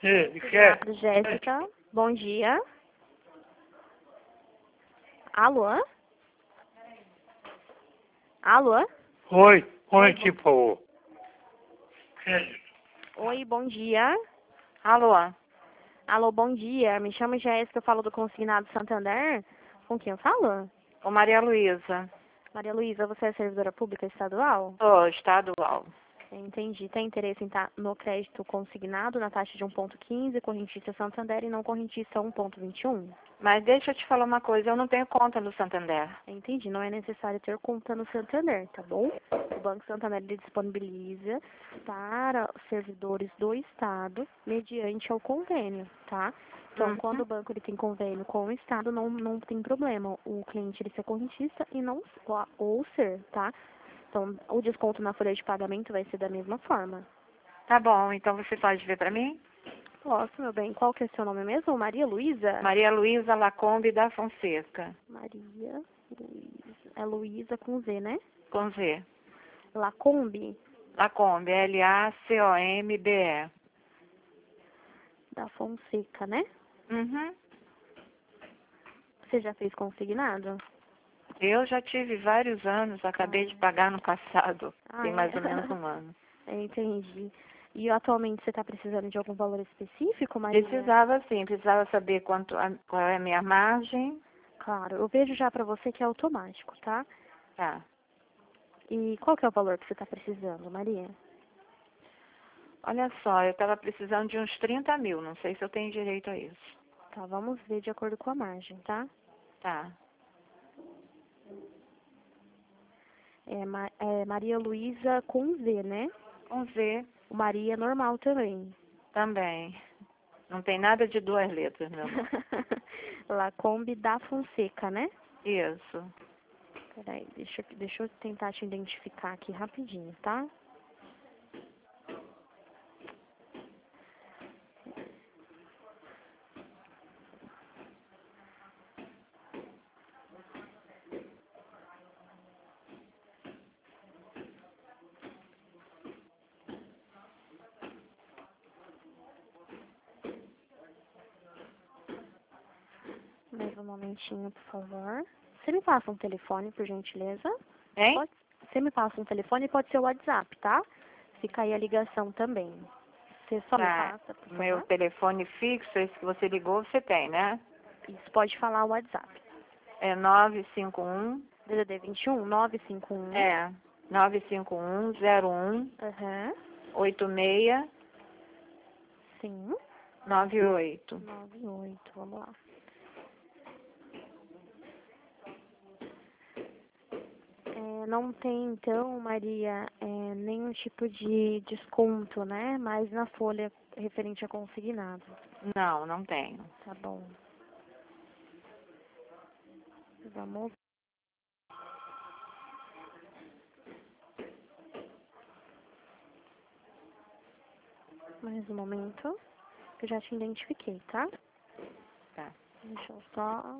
Jéssica, bom dia. Alô? Alô? Oi, tipo, Oi, bom dia. Alô? Alô, bom dia. Me chamo Jéssica, eu falo do Consignado Santander. Com quem eu falo? Ô, Maria Luísa. Maria Luísa, você é servidora pública estadual? Sou estadual. Entendi. Tem interesse em estar no crédito consignado na taxa de 1,15, correntista Santander e não correntista 1,21? Mas deixa eu te falar uma coisa, eu não tenho conta no Santander. Entendi. Não é necessário ter conta no Santander, tá bom? O Banco Santander ele disponibiliza para os servidores do Estado mediante ao convênio, tá? Então, quando o banco ele tem convênio com o Estado, não tem problema o cliente ele ser correntista e não ou ser, tá? Então, o desconto na folha de pagamento vai ser da mesma forma. Tá bom, então você pode ver pra mim? Posso, meu bem. Qual que é o seu nome mesmo? Maria Luísa? Maria Luísa Lacombe da Fonseca. Maria Luísa. É Luísa com Z, né? Com Z. Lacombe? Lacombe, Lacombe. Da Fonseca, né? Uhum. Você já fez consignado? Eu já tive vários anos, acabei de pagar no passado. Tem mais ou menos um ano. Entendi. E atualmente você está precisando de algum valor específico, Maria? Precisava sim, precisava saber qual é a minha margem. Claro, eu vejo já para você que é automático, tá? Tá. E qual que é o valor que você está precisando, Maria? Olha só, eu estava precisando de uns 30 mil, não sei se eu tenho direito a isso. Tá, vamos ver de acordo com a margem, tá? Tá. É Maria Luísa com Z, né? Com Z O Maria é normal também. também. Não tem nada de duas letras, meu nome. Lacombe da Fonseca, né? Isso. Peraí, deixa eu tentar te identificar aqui rapidinho, tá? Mais um momentinho, por favor. Você me passa um telefone, por gentileza? Hein? Você me passa um telefone, pode ser o WhatsApp, tá? Fica aí a ligação também. Você só me Tá. passa, por favor? Meu telefone fixo, esse que você ligou, você tem, né? Isso, pode falar o WhatsApp. É 951. DDD 21 951. É. 95101 Aham. 8698. Sim. 98, vamos lá. Não tem, então, Maria, nenhum tipo de desconto, né? Mas na folha referente a consignado. Não, não tenho. Tá bom. Vamos. Mais um momento. Eu já te identifiquei, tá? Tá. Deixa eu só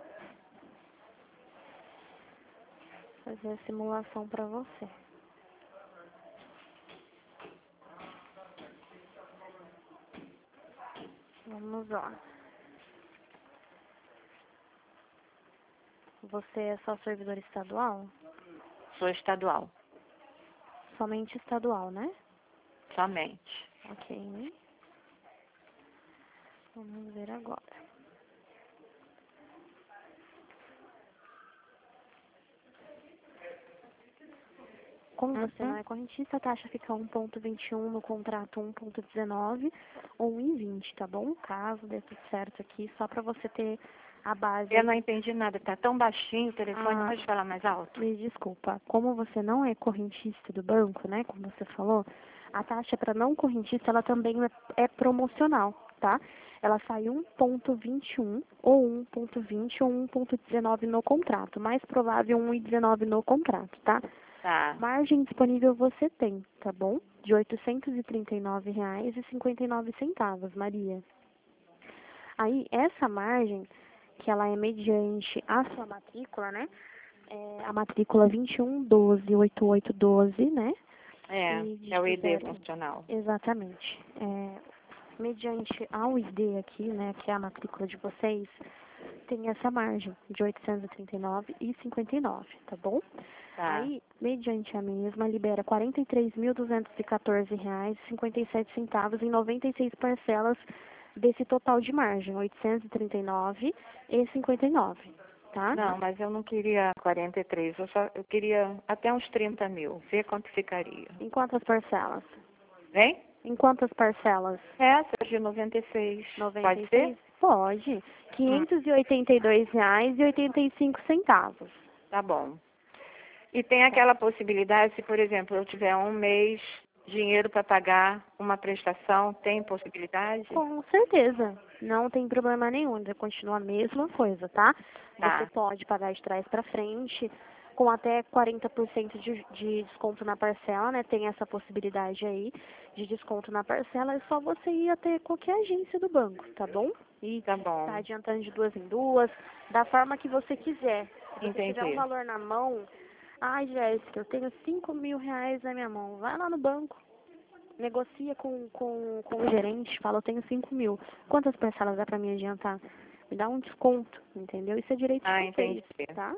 fazer a simulação pra você. Vamos lá. Você é só servidor estadual? Sou estadual. Somente estadual, né? Somente. Ok. Vamos ver agora. Como você não é correntista, a taxa fica 1,21 no contrato 1,19 ou 1,20, tá bom? Caso dê tudo certo aqui, só para você ter a base. Eu não entendi nada, tá tão baixinho o telefone, pode falar mais alto? Me desculpa, como você não é correntista do banco, né, como você falou, a taxa para não correntista, ela também é promocional, tá? Ela sai 1,21 ou 1,20 ou 1,19 no contrato, mais provável 1,19 no contrato, tá? Tá. Margem disponível você tem, tá bom? De R$ 839,59, Maria. Aí, essa margem, que ela é mediante a sua matrícula, né? A matrícula 21128812, né? É o ID funcional. Exatamente. mediante ao ID aqui, né, que é a matrícula de vocês, tem essa margem de 839,59, tá bom? Tá. Aí, mediante a mesma, libera R$ 43.214,57 em 96 parcelas desse total de margem, 839,59, tá? Não, mas eu não queria 43, eu queria até uns 30 mil, ver quanto ficaria. Em quantas parcelas? Vem? Em quantas parcelas? Essas de 96. Pode ser? Pode. R$ 582,85. Tá bom. E tem aquela possibilidade, se por exemplo eu tiver um mês dinheiro para pagar uma prestação, tem possibilidade? Com certeza. Não tem problema nenhum. Continua a mesma coisa, tá? Tá. Você pode pagar de trás para frente com até 40% de desconto na parcela, né? Tem essa possibilidade aí de desconto na parcela. É só você ir até qualquer agência do banco, tá bom? E Tá bom. tá adiantando de duas em duas, da forma que você quiser. Se você tiver um Entendi. valor na mão, ai, Jéssica, eu tenho R$ 5.000 na minha mão. Vai lá no banco. Negocia com o gerente, fala, eu tenho 5.000. Quantas parcelas dá pra me adiantar? Me dá um desconto, entendeu? Isso é direito de vocês, Entendi. tá?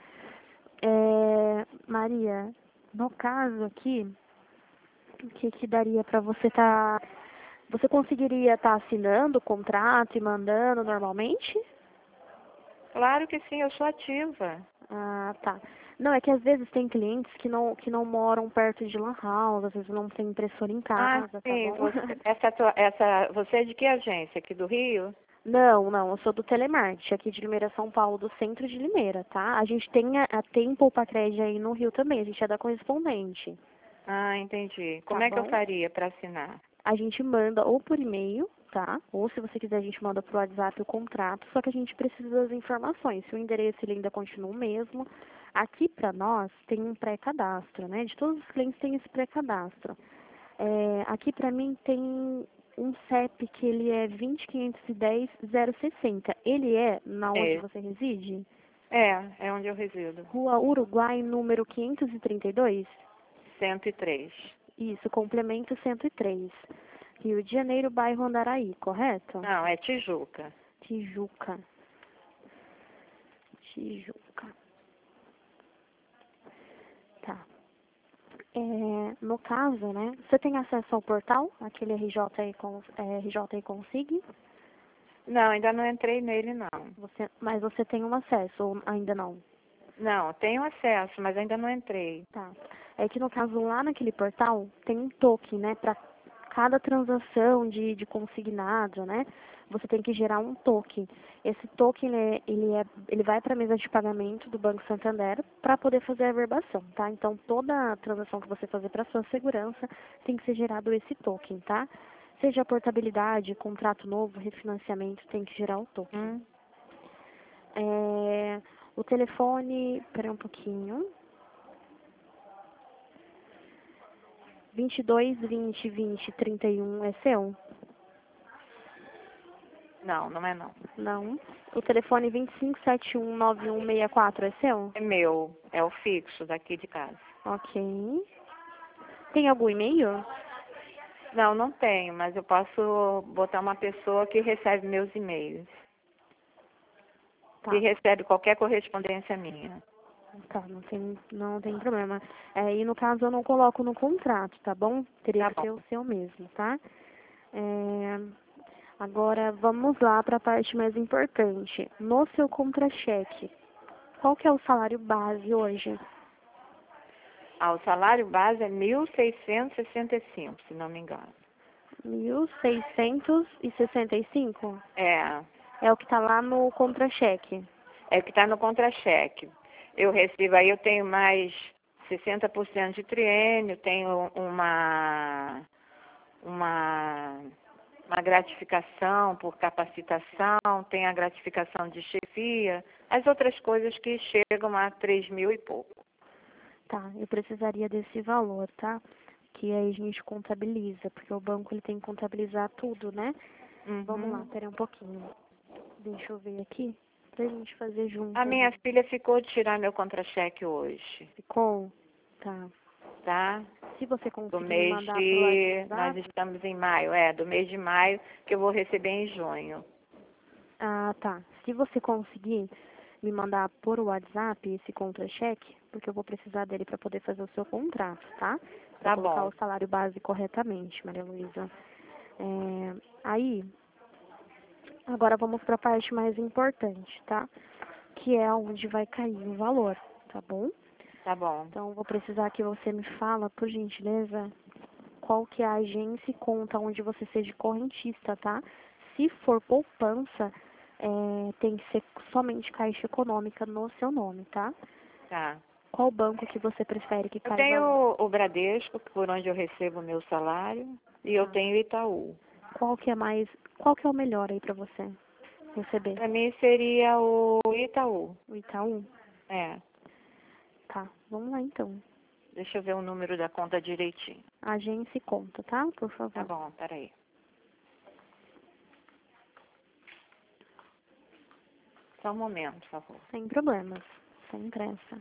Maria, no caso aqui, o que daria pra você tá... Você conseguiria estar assinando o contrato e mandando normalmente? Claro que sim, eu sou ativa. Ah, tá. Não, é que às vezes tem clientes que não moram perto de lan house, às vezes não tem impressora em casa, tá Sim, bom? você é de que agência? Aqui do Rio? Não, eu sou do Telemarketing, aqui de Limeira, São Paulo, do centro de Limeira, tá? A gente tem a Tempo Pacred aí no Rio também, a gente é da correspondente. Entendi. Como Tá é que eu bom? faria para assinar? A gente manda ou por e-mail, tá? Ou se você quiser a gente manda pro WhatsApp o contrato, só que a gente precisa das informações. Se o endereço ele ainda continua o mesmo. Aqui pra nós tem um pré-cadastro, né? De todos os clientes tem esse pré-cadastro. Aqui pra mim tem um CEP que ele é 20510-060. Ele é na onde É. você reside? É onde eu resido. Rua Uruguai, número 532? 103. Isso, complemento 103. Rio de Janeiro, bairro Andaraí, correto? Não, é Tijuca. Tijuca. Tijuca. Tá. No caso, né? Você tem acesso ao portal? Aquele RJ Consig? Não, ainda não entrei nele, não. Mas você tem um acesso ou ainda não? Não, tenho acesso, mas ainda não entrei. Tá. É que no caso lá naquele portal tem um token, né? Para cada transação de consignado, né? Você tem que gerar um token. Esse token ele vai para a mesa de pagamento do Banco Santander para poder fazer a averbação, tá? Então toda transação que você fazer para sua segurança tem que ser gerado esse token, tá? Seja portabilidade, contrato novo, refinanciamento, tem que gerar o token. O telefone, espera um pouquinho. 22 20 20 31 é seu? Não, não é não. Não. O telefone 25719164 é seu? É meu, é o fixo daqui de casa. Ok. Tem algum e-mail? Não, não tenho, mas eu posso botar uma pessoa que recebe meus e-mails. Tá. Que recebe qualquer correspondência minha. Tá, não tem problema. E no caso eu não coloco no contrato, tá bom? Teria que ser o seu mesmo, tá? Agora vamos lá para a parte mais importante. No seu contra-cheque, qual que é o salário base hoje? O salário base é 1.665, se não me engano. 1.665? É É o que está lá no contra-cheque. É o que está no contra-cheque. Eu recebo aí, eu tenho mais 60% de triênio, tenho uma gratificação por capacitação, tem a gratificação de chefia, as outras coisas que chegam a 3 mil e pouco. Tá, eu precisaria desse valor, tá? Que aí a gente contabiliza, porque o banco ele tem que contabilizar tudo, né? Vamos lá, pera um pouquinho. Deixa eu ver aqui, pra gente fazer junto. A minha filha ficou de tirar meu contra-cheque hoje. Ficou? Tá. tá? Se você Do conseguir me mês mandar de... pelo Nós WhatsApp... estamos em maio, do mês de maio, que eu vou receber em junho. Ah, tá. Se você conseguir me mandar por WhatsApp esse contra-cheque, porque eu vou precisar dele para poder fazer o seu contrato, tá? Para Tá colocar bom. o salário base corretamente, Maria Luísa. Aí, agora vamos para a parte mais importante, tá? Que é onde vai cair o valor, tá bom? Tá bom. Então, vou precisar que você me fala, por gentileza, qual que é a agência e conta onde você seja correntista, tá? Se for poupança, tem que ser somente Caixa Econômica no seu nome, tá? Tá. Qual banco que você prefere que Eu caia o valor? tenho o Bradesco, por onde eu recebo o meu salário, e eu tenho o Itaú. Qual que é o melhor aí pra você receber? Para mim seria o Itaú. O Itaú? É. Tá, vamos lá então. Deixa eu ver o número da conta direitinho. Agência e conta, tá? Por favor. Tá bom, peraí. Só um momento, por favor. Sem problemas, sem pressa.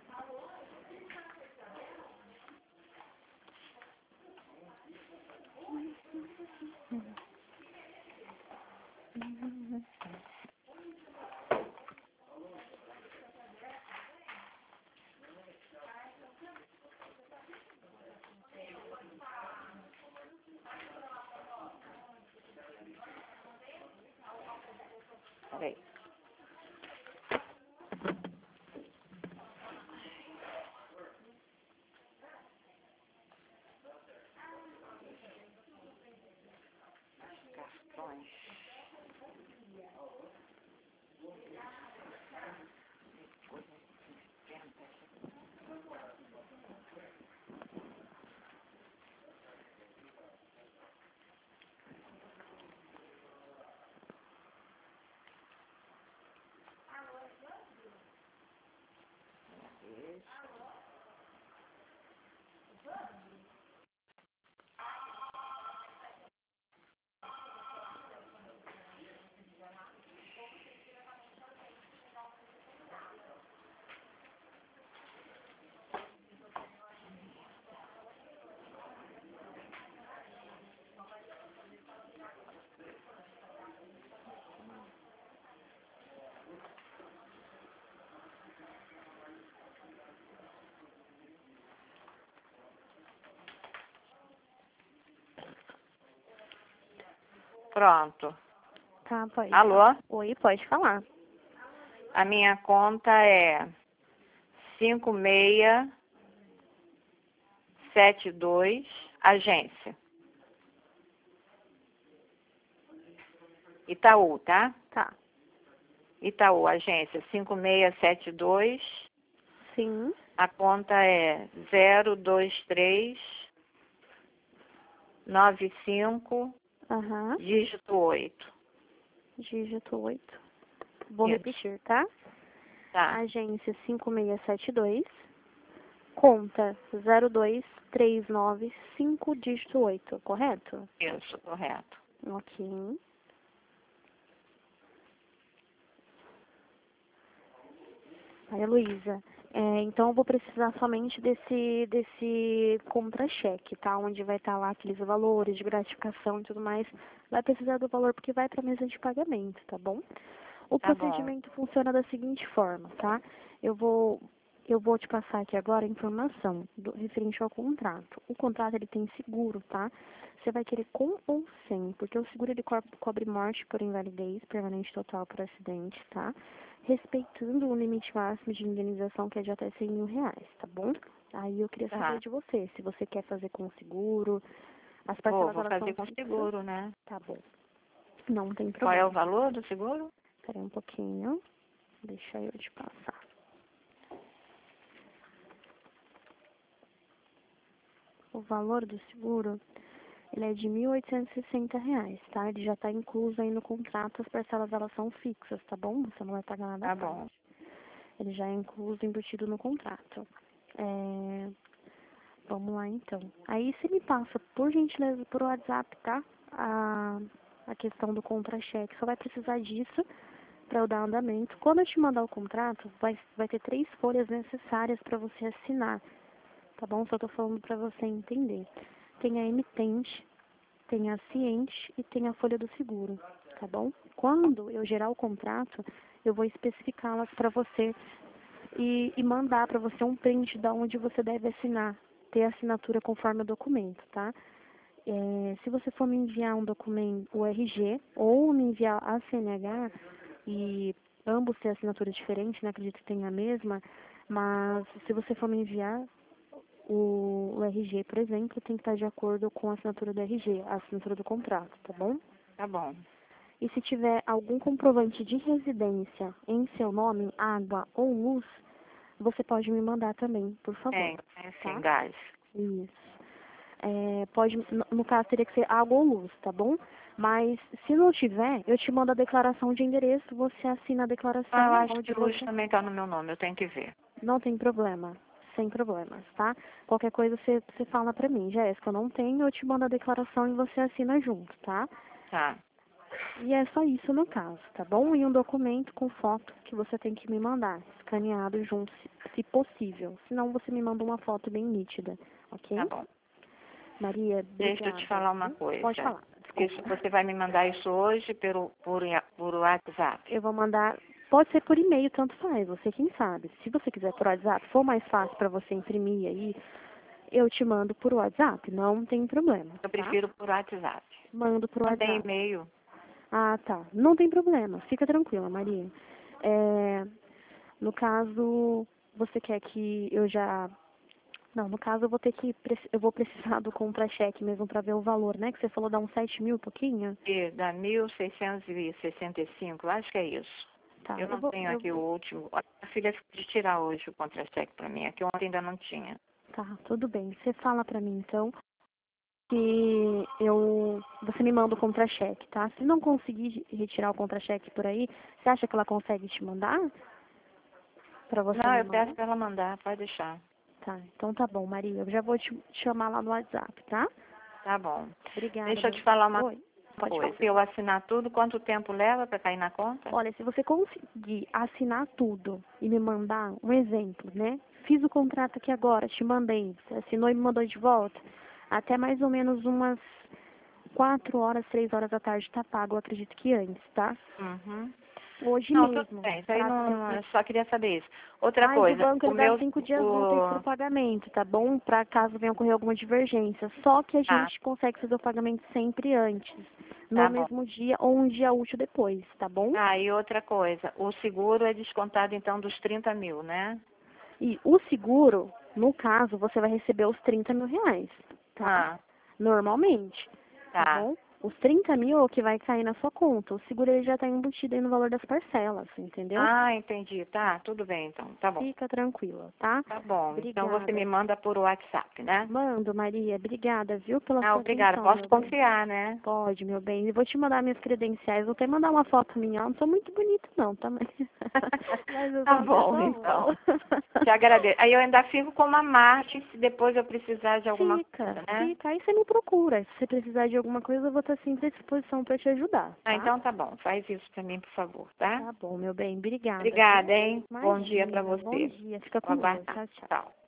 Peraí. Cartões. Pronto. Tá, pode. Alô? Oi, pode falar. A minha conta é 5672, agência. Itaú, tá? Tá. Itaú, agência 5672. Sim. A conta é 02395, Aham. dígito 8. Dígito 8. Vou Isso. repetir, tá? Tá, Agência 5672. Conta 02395, dígito 8, correto? isso, correto. Ok. Maria Luísa, então eu vou precisar somente desse contra-cheque, tá? Onde vai estar lá aqueles valores de gratificação e tudo mais. Vai precisar do valor porque vai para a mesa de pagamento, tá bom? O Tá bom. procedimento funciona da seguinte forma, tá? Eu vou te passar aqui agora a informação referente ao contrato. O contrato ele tem seguro, tá? Você vai querer com ou sem, porque o seguro ele cobre morte por invalidez permanente total por acidente, tá? Respeitando o limite máximo de indenização que é de até R$ 100.000, tá bom? Aí eu queria saber de você, se você quer fazer com seguro, as parcelas Vou elas são fazer com fixas, seguro, né? tá bom? Não tem Qual é o problema. valor do seguro? Espera um pouquinho, deixa eu te passar. O valor do seguro, ele é de R$ 1.860, tá? Ele já está incluso aí no contrato, as parcelas elas são fixas, tá bom? Você não vai pagar nada Tá à parte. bom. Ele já é incluso, embutido no contrato. Vamos lá, então. Aí você me passa, por gentileza, por WhatsApp, tá? A questão do contra-cheque. Só vai precisar disso para eu dar andamento. Quando eu te mandar o contrato, vai ter 3 folhas necessárias para você assinar. tá bom? Só tô falando pra você entender. Tem a emitente, tem a ciente e tem a folha do seguro, tá bom? Quando eu gerar o contrato, eu vou especificá-las para você e mandar para você um print da onde você deve assinar, ter a assinatura conforme o documento, tá? Se você for me enviar um documento, o RG, ou me enviar a CNH, e ambos têm assinatura diferente, né? Acredito que tenha a mesma, mas se você for me enviar o RG, por exemplo, tem que estar de acordo com a assinatura do RG, a assinatura do contrato, tá bom? Tá bom. E se tiver algum comprovante de residência em seu nome, água ou luz, você pode me mandar também, por favor. Tem sim, tá? gás. Isso. Pode, no caso, teria que ser água ou luz, tá bom? Mas se não tiver, eu te mando a declaração de endereço, você assina a declaração. Eu acho onde que luz você... também tá no meu nome, eu tenho que ver. Não tem problema, sem problemas, tá? Qualquer coisa você fala pra mim, Jéssica, eu não tenho, eu te mando a declaração e você assina junto, tá? Tá. E é só isso no caso, tá bom? E um documento com foto que você tem que me mandar, escaneado junto, se possível. Senão você me manda uma foto bem nítida, ok? Tá bom. Maria, Deixa eu obrigada. te falar uma viu? coisa. Pode falar, desculpa. Você vai me mandar isso hoje por WhatsApp? Eu vou mandar, pode ser por e-mail, tanto faz, você quem sabe. Se você quiser por WhatsApp, for mais fácil para você imprimir aí, eu te mando por WhatsApp, não tem problema. Eu tá? prefiro por WhatsApp. Mando por Não WhatsApp. tem e-mail. Ah, tá. Não tem problema. Fica tranquila, Maria. No caso, você quer que eu já... Não, no caso eu vou precisar do contra-cheque mesmo para ver o valor, né? Que você falou dá uns 7 mil, pouquinho? E dá 1.665, acho que é isso. Tá. Eu não tenho aqui o último. A filha ficou de tirar hoje o contra-cheque para mim. Aqui ontem ainda não tinha. Tá, tudo bem. Você fala pra mim, então, que você me manda o contra-cheque, tá? Se não conseguir retirar o contra-cheque por aí, você acha que ela consegue te mandar? Pra você Não, me eu mandar? peço para ela mandar, pode deixar. Tá, então tá bom, Maria. Eu já vou te chamar lá no WhatsApp, tá? Tá bom. Obrigada. Deixa eu te falar uma Oi, pode coisa. falar. Se eu assinar tudo, quanto tempo leva para cair na conta? Olha, se você conseguir assinar tudo e me mandar um exemplo, né? Fiz o contrato aqui agora, te mandei, você assinou e me mandou de volta, até mais ou menos umas 4 horas, 3 horas da tarde tá pago, eu acredito que antes, tá? Uhum. Hoje Não, mesmo. tudo bem. Isso aí Pra- não, eu só queria saber isso. Outra Mas coisa, o banco o ele dá meu... 5 dias úteis para o pagamento, tá bom? Para caso venha ocorrer alguma divergência. Só que a Tá, gente consegue fazer o pagamento sempre antes, no tá bom. mesmo dia ou um dia útil depois, tá bom? Ah, e outra coisa, o seguro é descontado então dos 30 mil, né? E o seguro, no caso, você vai receber os 30 mil reais, tá? Ah, Normalmente, tá tá. bom? Os 30 mil é o que vai cair na sua conta. O seguro ele já está embutido aí no valor das parcelas, entendeu? Ah, entendi. Tá, tudo bem então. Tá bom. Fica tranquila, tá? Tá bom. Então você Obrigada. me manda por WhatsApp, né? Mando, Maria. Obrigada, viu, pela Ah, sua obrigada. atenção, Posso meu bem. confiar, né? Pode, meu bem. E vou te mandar minhas credenciais. Vou até mandar uma foto minha. Eu não sou muito bonita, não, tá? Mas eu sou Tá uma bom, pessoa então. boa. Te agradeço. Aí eu ainda fico com uma Marte se depois eu precisar de alguma coisa, né? Fica. Aí você me procura. Se você precisar de alguma coisa, eu vou estar sempre à disposição para te ajudar, tá? Ah, então tá bom. Faz isso pra mim, por favor, tá? Tá bom, meu bem. Obrigada. Obrigada, hein? Bom dia Imagina. pra Bom você. dia. Fica Vou com Deus. aguardar. Tchau, tchau. Tchau.